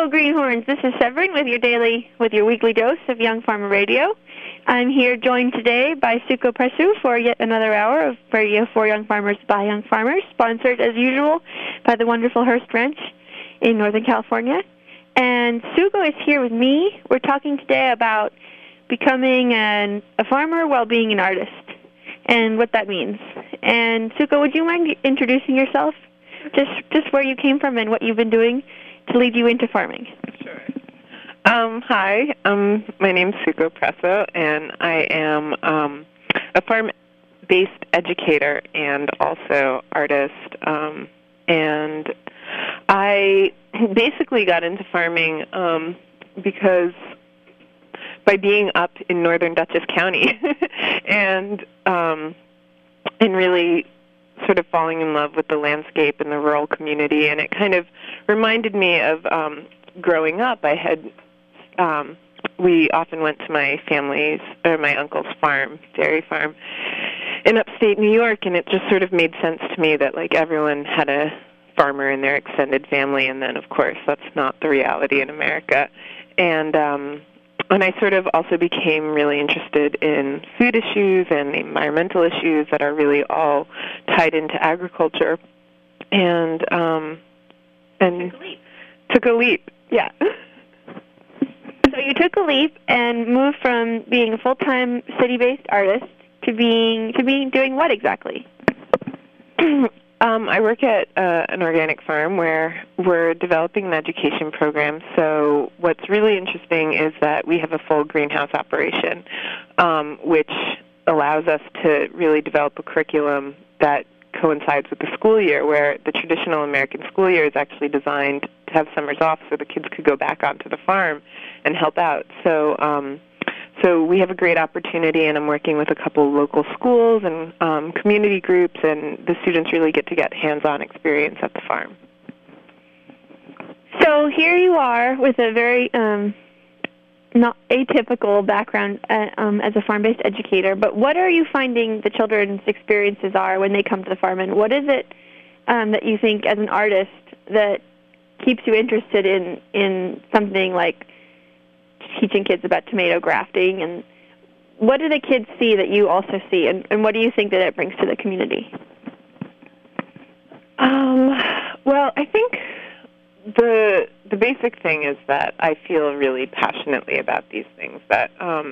Greenhorns. This is Severin with your weekly dose of Young Farmer Radio. I'm here joined today by Suko Presu for yet another hour of radio for Young Farmers by Young Farmers, sponsored as usual by the wonderful Hearst Ranch in Northern California. And Suko is here with me. We're talking today about becoming a farmer while being an artist and what that means. And Suko, would you mind introducing yourself? Just where you came from and what you've been doing to lead you into farming. Sure. Hi, my name's Suko Preso, and I am a farm-based educator and also artist. And I basically got into farming because by being up in northern Dutchess County and really sort of falling in love with the landscape and the rural community, and it kind of reminded me of growing up. We often went to my uncle's farm, dairy farm, in upstate New York, and it just sort of made sense to me that like everyone had a farmer in their extended family, and then of course that's not the reality in America. And I sort of also became really interested in food issues and environmental issues that are really all tied into agriculture. And took a leap. Yeah. So you took a leap and moved from being a full-time city-based artist to being doing what exactly? I work at an organic farm where we're developing an education program. So what's really interesting is that we have a full greenhouse operation, which allows us to really develop a curriculum that coincides with the school year, where the traditional American school year is actually designed to have summers off so the kids could go back onto the farm and help out. So we have a great opportunity, and I'm working with a couple local schools and community groups, and the students really get hands-on experience at the farm. So here you are with a very not atypical background as a farm-based educator, but what are you finding the children's experiences are when they come to the farm, and what is it that you think as an artist that keeps you interested in something like teaching kids about tomato grafting, and what do the kids see that you also see, and what do you think that it brings to the community? Well, I think the basic thing is that I feel really passionately about these things, that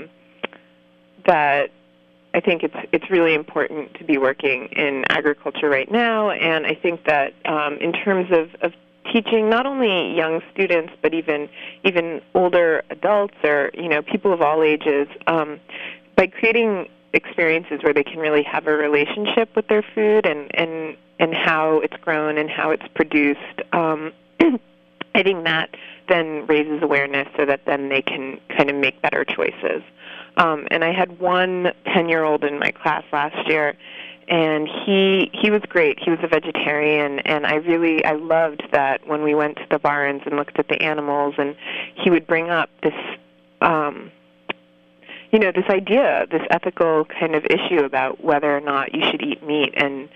I think it's really important to be working in agriculture right now, and I think that in terms of teaching not only young students but even older adults or people of all ages, by creating experiences where they can really have a relationship with their food and how it's grown and how it's produced, I think that then raises awareness so that then they can kind of make better choices. And I had one 10-year-old in my class last year, and he was great. He was a vegetarian, and I loved that when we went to the barns and looked at the animals, and he would bring up this, this idea, this ethical kind of issue about whether or not you should eat meat, and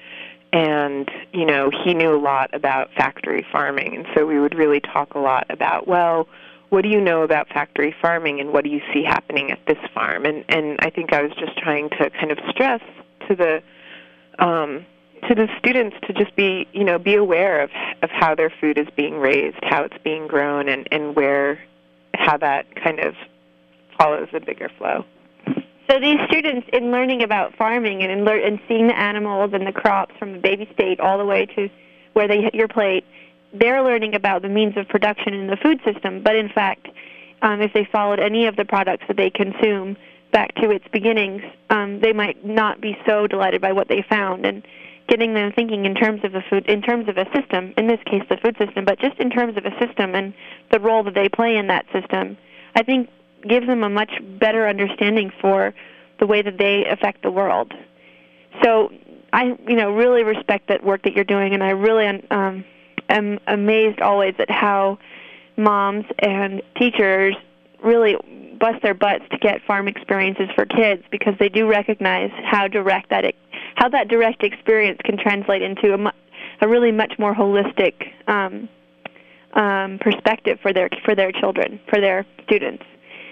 he knew a lot about factory farming, and so we would really talk a lot about, well, what do you know about factory farming, and what do you see happening at this farm? And I think I was just trying to kind of stress to the students to just be aware of how their food is being raised, how it's being grown, and how that kind of follows a bigger flow. So these students, in learning about farming and seeing the animals and the crops from the baby state all the way to where they hit your plate, they're learning about the means of production in the food system. But in fact, if they followed any of the products that they consume back to its beginnings, they might not be so delighted by what they found. And getting them thinking in terms of a system, in this case the food system, but just in terms of a system and the role that they play in that system, I think gives them a much better understanding for the way that they affect the world. So I really respect that work that you're doing, and I really am amazed always at how moms and teachers really bust their butts to get farm experiences for kids, because they do recognize how that direct experience can translate into a really much more holistic perspective for their children, for their students.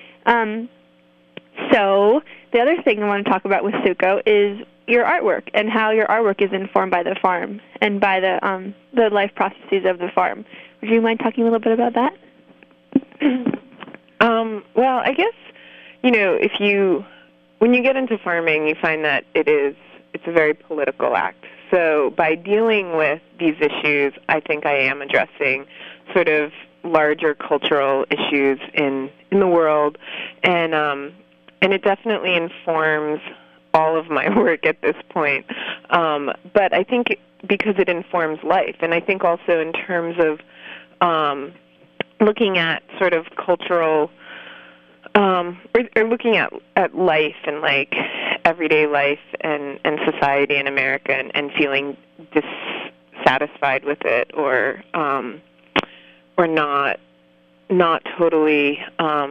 So the other thing I want to talk about with Suko is your artwork and how your artwork is informed by the farm and by the life processes of the farm. Would you mind talking a little bit about that? Well, I guess, when you get into farming, you find that it's a very political act. So by dealing with these issues, I think I am addressing sort of larger cultural issues in the world, and it definitely informs all of my work at this point. But I think because it informs life, and I think also in terms of looking at sort of cultural, or looking at life and like everyday life and society in America and feeling dissatisfied with it or not totally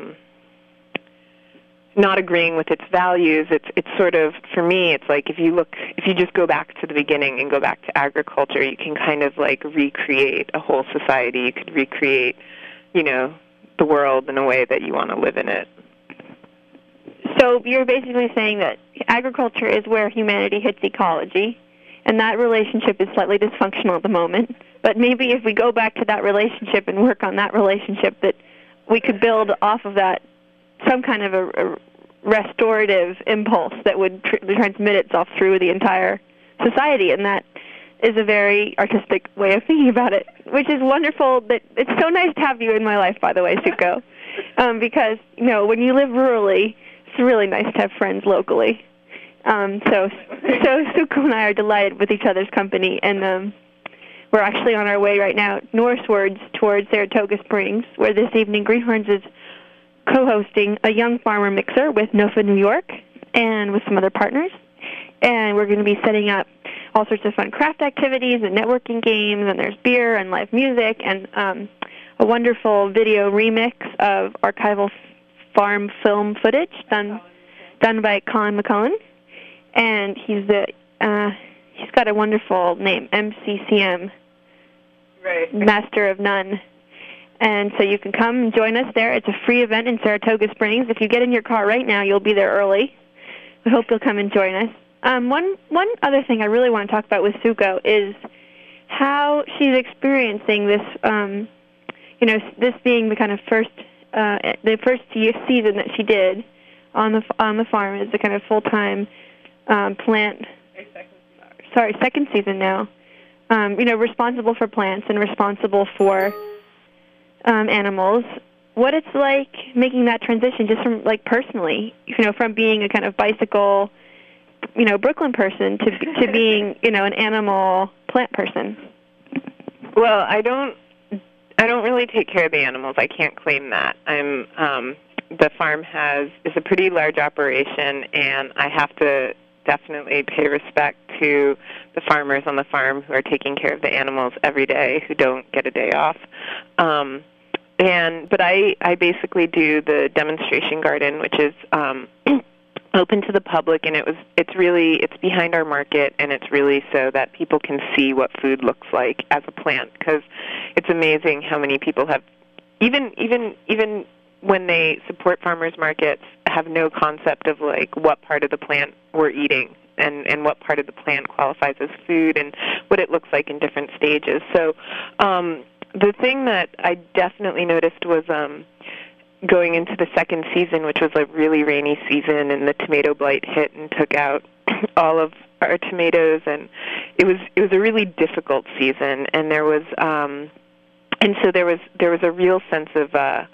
not agreeing with its values. It's sort of, for me, it's like if you just go back to the beginning and go back to agriculture, you can kind of like recreate a whole society. You could recreate, the world in a way that you want to live in it. So you're basically saying that agriculture is where humanity hits ecology, and that relationship is slightly dysfunctional at the moment. But maybe if we go back to that relationship and work on that relationship, that we could build off of that some kind of a restorative impulse that would transmit itself through the entire society, and that is a very artistic way of thinking about it, which is wonderful. That it's so nice to have you in my life, by the way, Suko, because when you live rurally, it's really nice to have friends locally. So Suko and I are delighted with each other's company, and we're actually on our way right now northwards towards Saratoga Springs, where this evening Greenhorns is co-hosting a Young Farmer Mixer with NOFA New York and with some other partners. And we're going to be setting up all sorts of fun craft activities and networking games, and there's beer and live music and a wonderful video remix of archival farm film footage done by Colin McCullen. And he's got a wonderful name, MCCM, right. Master of None. And so you can come and join us there. It's a free event in Saratoga Springs. If you get in your car right now, you'll be there early. We hope you'll come and join us. One other thing I really want to talk about with Suko is how she's experiencing this, this being the kind of first season that she did on the farm as a kind of full-time second season now. Responsible for plants and responsible for animals. What it's like making that transition, just from like personally, from being a kind of bicycle, Brooklyn person to being, an animal plant person. Well, I don't really take care of the animals. I can't claim that. The farm is a pretty large operation, and I have to definitely pay respect to the farmers on the farm who are taking care of the animals every day, who don't get a day off. But I basically do the demonstration garden, which is open to the public, and it's behind our market, and it's really so that people can see what food looks like as a plant, because it's amazing how many people have, even when they support farmers markets, have no concept of like what part of the plant we're eating and what part of the plant qualifies as food and what it looks like in different stages. So the thing that I definitely noticed was going into the second season, which was a really rainy season, and the tomato blight hit and took out all of our tomatoes, and it was a really difficult season, and there was a real sense of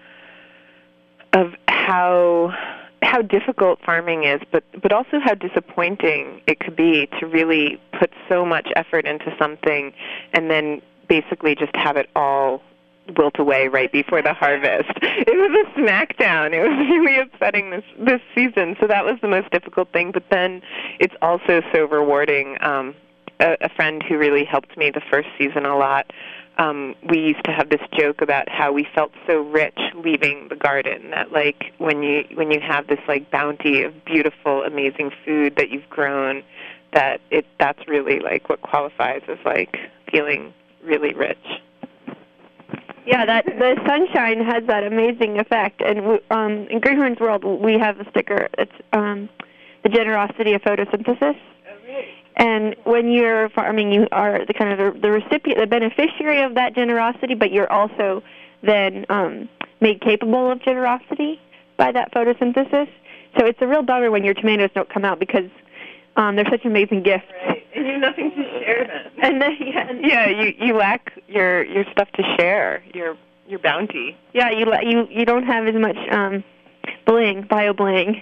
how difficult farming is, but also how disappointing it could be to really put so much effort into something and then basically just have it all wilt away right before the harvest. It was a smackdown. It was really upsetting this season. So that was the most difficult thing. But then it's also so rewarding. A friend who really helped me the first season a lot, we used to have this joke about how we felt so rich leaving the garden, that like when you have this like bounty of beautiful, amazing food that you've grown, that's really like what qualifies as like feeling really rich. Yeah, that the sunshine has that amazing effect. And in Greenhorn's World, we have a sticker. It's the generosity of photosynthesis. And when you're farming, you are the kind of the recipient, the beneficiary of that generosity, but you're also then made capable of generosity by that photosynthesis. So it's a real bummer when your tomatoes don't come out because they're such amazing gifts. Right, and you have nothing to share them. And then, you lack your stuff to share, your bounty. Yeah, you don't have as much bio bling.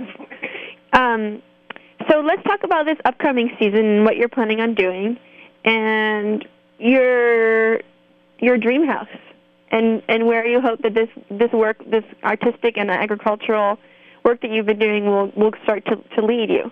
So let's talk about this upcoming season and what you're planning on doing, and your dream house, and where you hope that this work, this artistic and agricultural work that you've been doing will start to lead you.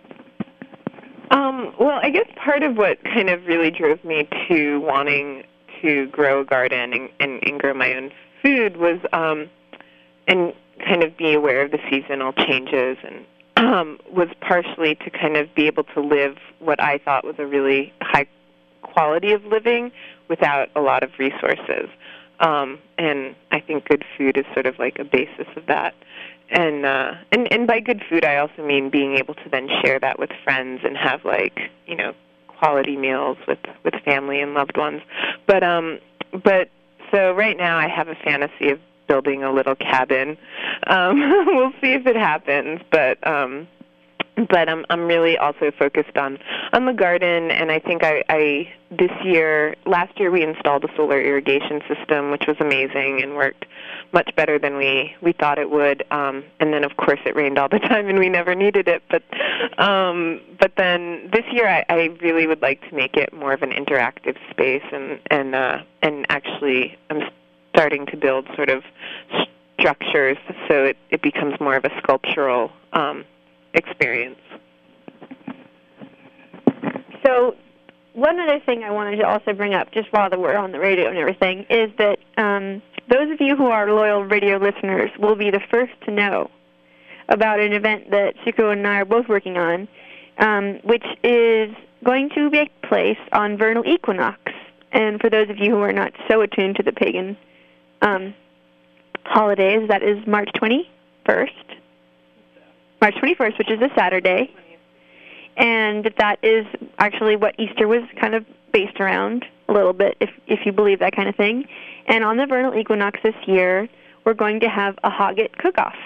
Well, I guess part of what kind of really drove me to wanting to grow a garden and grow my own food was and kind of be aware of the seasonal changes, and was partially to kind of be able to live what I thought was a really high quality of living without a lot of resources. And I think good food is sort of like a basis of that. And by good food, I also mean being able to then share that with friends and have quality meals with family and loved ones. But so right now I have a fantasy of building a little cabin. We'll see if it happens, but I'm really also focused on the garden, and I think last year we installed a solar irrigation system, which was amazing and worked much better than we thought it would. And then of course it rained all the time and we never needed it. But then this year I really would like to make it more of an interactive space, and actually I'm starting to build sort of structures so it becomes more of a sculptural experience. So one other thing I wanted to also bring up, just while we're on the radio and everything, is that those of you who are loyal radio listeners will be the first to know about an event that Chico and I are both working on, which is going to take place on vernal equinox. And for those of you who are not so attuned to the pagan holidays, that is March 21st, which is a Saturday. And that is actually what Easter was kind of based around a little bit, if you believe that kind of thing. And on the vernal equinox this year, we're going to have a Hogget cook-off.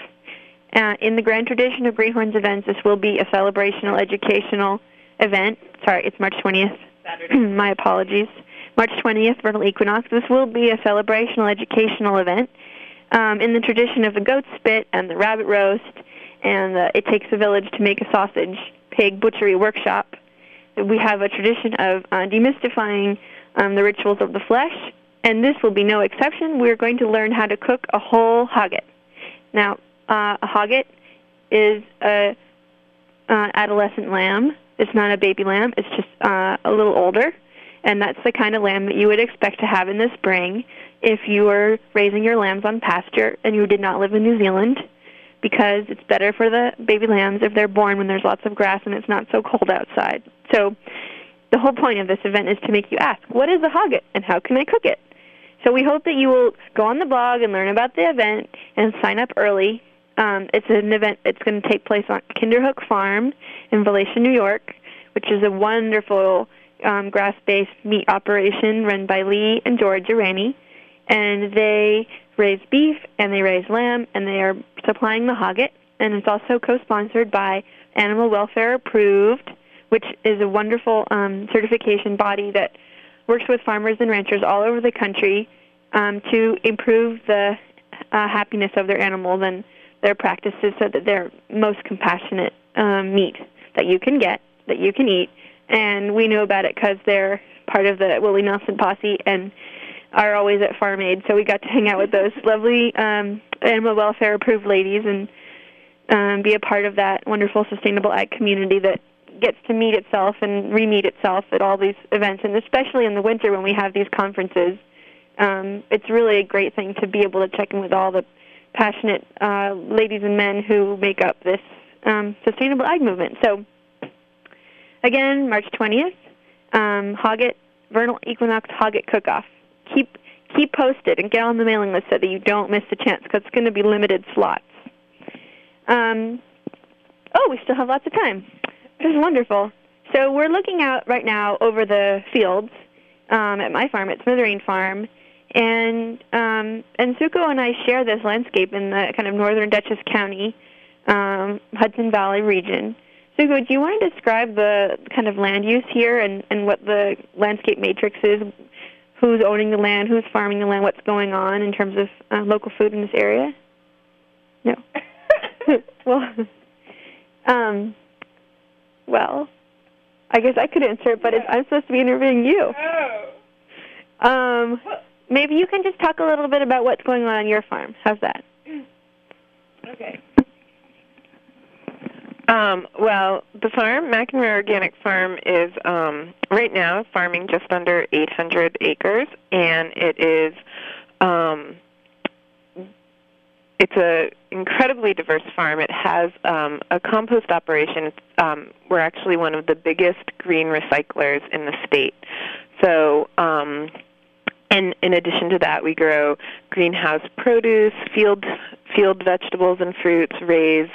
In the grand tradition of Greenhorn's events, this will be a celebrational, educational event. Sorry, it's March 20th. Saturday. My apologies. March 20th, vernal equinox. This will be a celebrational, educational event in the tradition of the goat spit and the rabbit roast, and it takes a village to make a sausage pig butchery workshop. We have a tradition of demystifying the rituals of the flesh, and this will be no exception. We're going to learn how to cook a whole hogget. Now, a hogget is a adolescent lamb. It's not a baby lamb. It's just a little older, and that's the kind of lamb that you would expect to have in the spring if you were raising your lambs on pasture and you did not live in New Zealand, because it's better for the baby lambs if they're born when there's lots of grass and it's not so cold outside. So the whole point of this event is to make you ask, what is a hogget and how can I cook it? So we hope that you will go on the blog and learn about the event and sign up early. It's an event that's going to take place on Kinderhook Farm in Valatia, New York, which is a wonderful grass-based meat operation run by Lee and George Irani. And they raise beef and they raise lamb, and they are supplying the hogget. And it's also co-sponsored by Animal Welfare Approved, which is a wonderful certification body that works with farmers and ranchers all over the country to improve the happiness of their animals and their practices so that they're most compassionate meat that you can get, that you can eat. And we know about it because they're part of the Willie Nelson posse and are always at Farm Aid. So we got to hang out with those lovely animal welfare approved ladies and be a part of that wonderful sustainable ag community that gets to meet itself and re-meet itself at all these events, and especially in the winter when we have these conferences. It's really a great thing to be able to check in with all the passionate ladies and men who make up this sustainable ag movement. So, again, March 20th, Hogget, Vernal Equinox Hogget Cook-Off. keep posted and get on the mailing list so that you don't miss the chance, because it's going to be limited slots. We still have lots of time. This is wonderful. So we're looking out right now over the fields at my farm, at Smithereen Farm, and Suko and I share this landscape in the kind of northern Dutchess County, Hudson Valley region. Suko, do you want to describe the kind of land use here and what the landscape matrix is? Who's owning the land? Who's farming the land? What's going on in terms of local food in this area? No. Well, I guess I could answer it, but I'm supposed to be interviewing you. Maybe you can just talk a little bit about what's going on your farm. How's that? Okay. Well, the farm, McEnroe Organic Farm, is right now farming just under 800 acres, and it is it's an incredibly diverse farm. It has a compost operation. We're actually one of the biggest green recyclers in the state. So, and in addition to that, we grow greenhouse produce, field vegetables and fruits, raise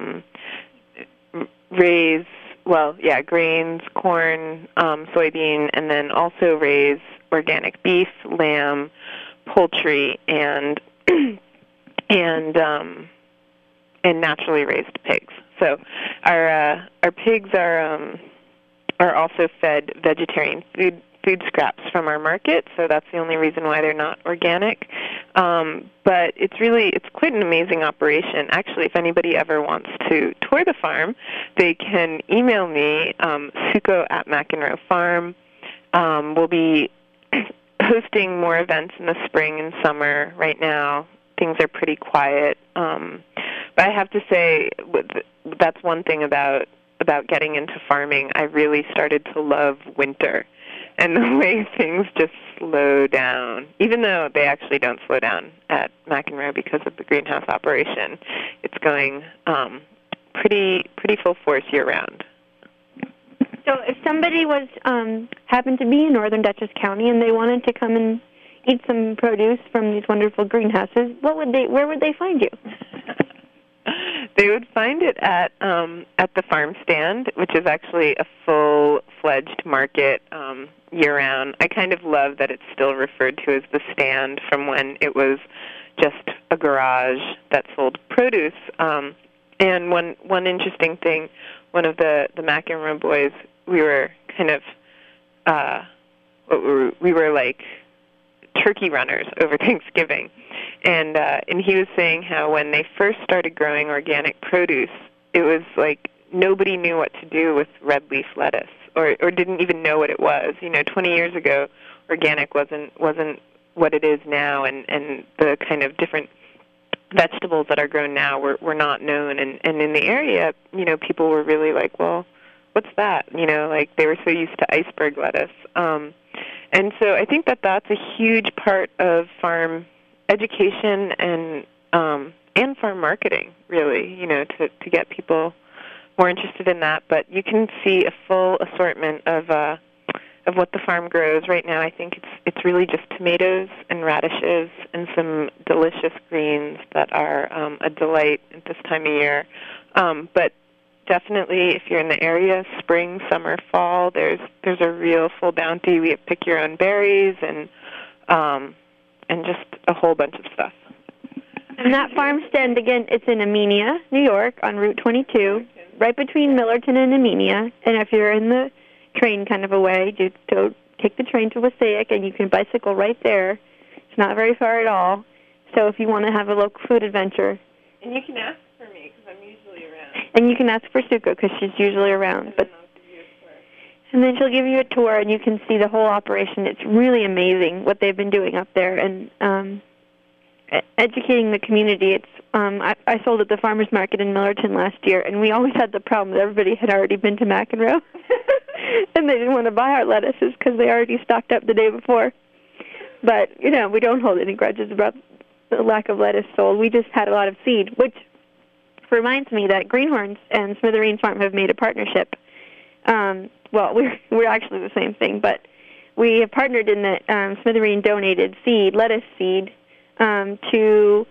grains, corn, soybean, and then also raise organic beef, lamb, poultry, and naturally raised pigs. So our pigs are also fed vegetarian food scraps from our market, so that's the only reason why they're not organic. But it's quite an amazing operation. Actually, if anybody ever wants to tour the farm, they can email me, Suko at McEnroe Farm. We'll be hosting more events in the spring and summer. Right now, things are pretty quiet. But I have to say, that's one thing about getting into farming. I really started to love winter and the way things just slow down, even though they actually don't slow down at McEnroe because of the greenhouse operation. It's going pretty full force year-round. So if somebody was happened to be in northern Dutchess County and they wanted to come and eat some produce from these wonderful greenhouses, where would they find you? They would find it at the farm stand, which is actually a full-fledged market year-round. I kind of love that it's still referred to as the stand from when it was just a garage that sold produce. And one interesting thing, one of the McEnroe boys, we were kind of we were like turkey runners over Thanksgiving. And he was saying how when they first started growing organic produce, it was like nobody knew what to do with red leaf lettuce or didn't even know what it was. 20 years ago, organic wasn't what it is now, and the kind of different vegetables that are grown now were not known. And in the area, people were really like, well, what's that? Like they were so used to iceberg lettuce. And so I think that's a huge part of farm education and farm marketing, really, to get people more interested in that. But you can see a full assortment of what the farm grows right now. I think it's really just tomatoes and radishes and some delicious greens that are a delight at this time of year. But definitely, if you're in the area, spring, summer, fall, there's a real full bounty. We have pick your own berries and just a whole bunch of stuff. And that farm stand, again, it's in Amenia, New York, on Route 22, right between Millerton and Amenia. And if you're in the train kind of a way, just go take the train to Wassaic, and you can bicycle right there. It's not very far at all. So if you want to have a local food adventure. And you can ask for me, because I'm usually around. And you can ask for Suko, because she's usually around. And then she'll give you a tour, and you can see the whole operation. It's really amazing what they've been doing up there, and educating the community. It's I sold at the farmers market in Millerton last year, and we always had the problem that everybody had already been to McEnroe, and they didn't want to buy our lettuces because they already stocked up the day before. But we don't hold any grudges about the lack of lettuce sold. We just had a lot of seed, which reminds me that Greenhorns and Smithereen Farm have made a partnership. Well, we're actually the same thing, but we have partnered in that Smithereen donated lettuce seed, to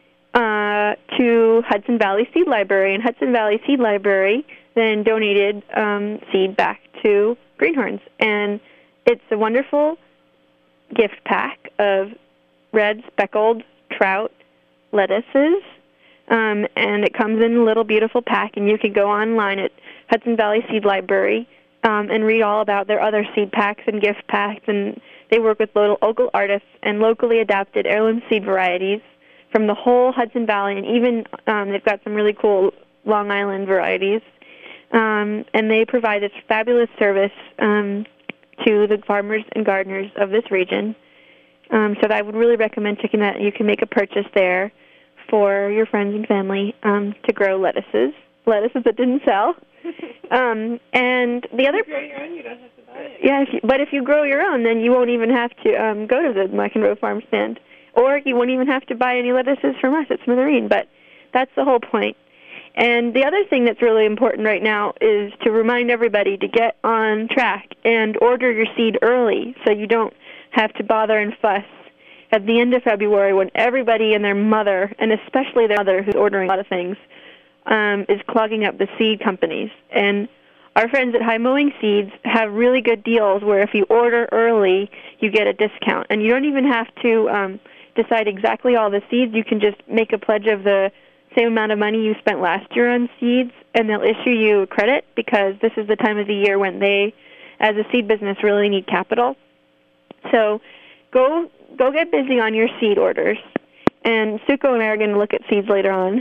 Hudson Valley Seed Library, and Hudson Valley Seed Library then donated seed back to Greenhorns. And it's a wonderful gift pack of red speckled trout lettuces, and it comes in a little beautiful pack, and you can go online at Hudson Valley Seed Library and read all about their other seed packs and gift packs, and they work with local artists and locally adapted heirloom seed varieties from the whole Hudson Valley, and even they've got some really cool Long Island varieties, and they provide this fabulous service to the farmers and gardeners of this region. So I would really recommend checking that. You can make a purchase there for your friends and family to grow lettuces that didn't sell. And the other, if you grow your own, you don't have to buy it. Yeah, but if you grow your own, then you won't even have to go to the McEnroe Farm stand, or you won't even have to buy any lettuces from us at Smithereen. But that's the whole point. And the other thing that's really important right now is to remind everybody to get on track and order your seed early, so you don't have to bother and fuss at the end of February when everybody and their mother, and especially their mother who's ordering a lot of things, is clogging up the seed companies. And our friends at High Mowing Seeds have really good deals where if you order early, you get a discount. And you don't even have to decide exactly all the seeds. You can just make a pledge of the same amount of money you spent last year on seeds, and they'll issue you a credit, because this is the time of the year when they, as a seed business, really need capital. So go get busy on your seed orders. And Suko and I are going to look at seeds later on.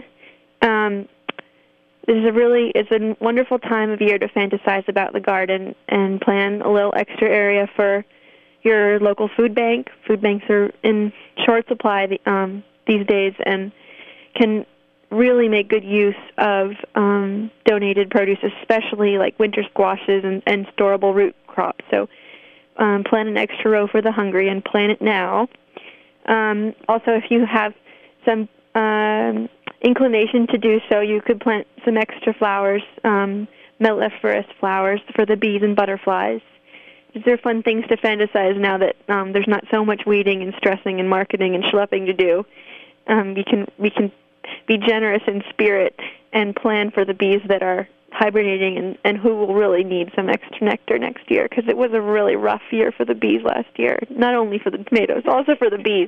It's a wonderful time of year to fantasize about the garden and plan a little extra area for your local food bank. Food banks are in short supply these days and can really make good use of donated produce, especially like winter squashes and storable root crops. So plan an extra row for the hungry, and plan it now. Also, if you have some inclination to do so, you could plant some extra flowers, melliferous flowers for the bees and butterflies. These are fun things to fantasize now that there's not so much weeding and stressing and marketing and schlepping to do. We can be generous in spirit and plan for the bees that are hibernating and who will really need some extra nectar next year, because it was a really rough year for the bees last year, not only for the tomatoes, also for the bees.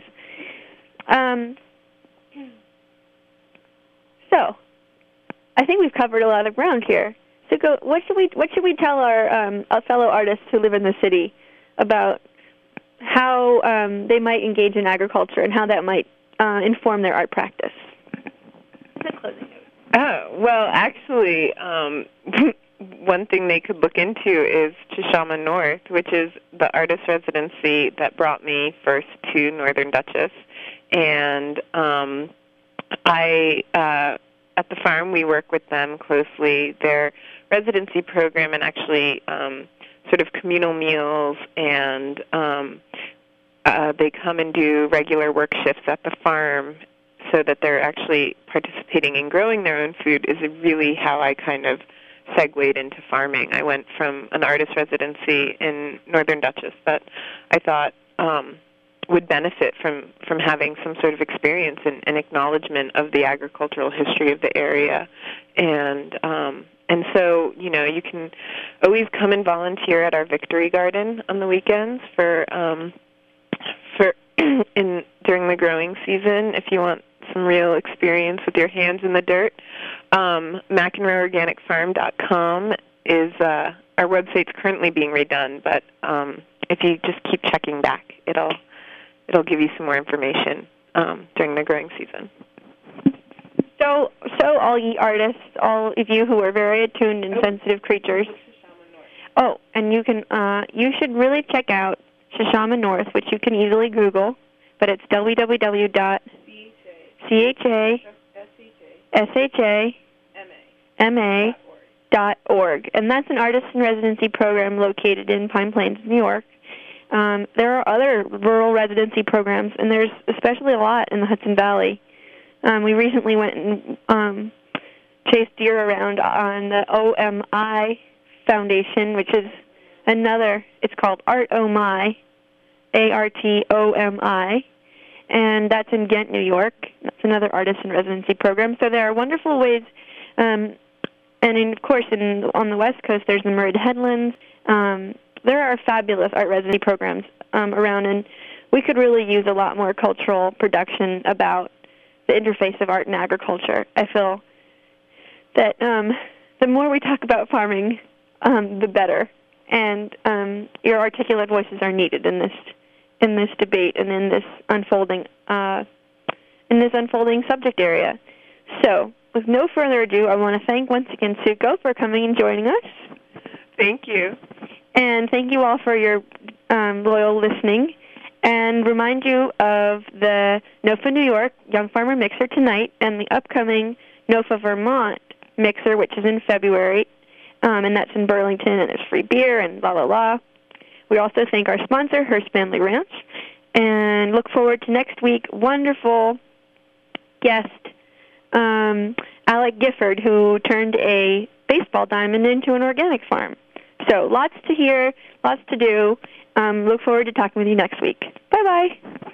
So, I think we've covered a lot of ground here. So, what should we tell our fellow artists who live in the city about how they might engage in agriculture and how that might inform their art practice? Oh, well, actually, one thing they could look into is Shishama North, which is the artist residency that brought me first to Northern Dutchess. And at the farm, we work with them closely. Their residency program and actually sort of communal meals, and they come and do regular work shifts at the farm, so that they're actually participating in growing their own food, is really how I kind of segued into farming. I went from an artist residency in Northern Dutchess that I thought would benefit from having some sort of experience and acknowledgement of the agricultural history of the area. And so, you can always come and volunteer at our Victory Garden on the weekends during the growing season if you want some real experience with your hands in the dirt. McEnroeOrganicFarm.com is our website's currently being redone, but if you just keep checking back, it'll give you some more information during the growing season. So all ye artists, all of you who are very attuned and sensitive creatures. Oh, and you should really check out Shishama North, which you can easily Google, but it's www.chashama.org, and that's an artist in residency program located in Pine Plains, New York. There are other rural residency programs, and there's especially a lot in the Hudson Valley. We recently went and chased deer around on the OMI Foundation, which is another, it's called ArtOmi, ARTOMI, and that's in Ghent, New York. That's another artist in residency program. So there are wonderful ways, and of course on the West Coast there's the Murray Headlands. There are fabulous art residency programs around, and we could really use a lot more cultural production about the interface of art and agriculture. I feel that the more we talk about farming, the better. And your articulate voices are needed in this debate and in this unfolding subject area. So, with no further ado, I want to thank once again Suko for coming and joining us. Thank you. And thank you all for your loyal listening. And remind you of the NOFA New York Young Farmer Mixer tonight and the upcoming NOFA Vermont Mixer, which is in February, and that's in Burlington, and there's free beer and la la la. We also thank our sponsor, Hearst Family Ranch, and look forward to next week. Wonderful guest, Alec Gifford, who turned a baseball diamond into an organic farm. So lots to hear, lots to do. Look forward to talking with you next week. Bye-bye.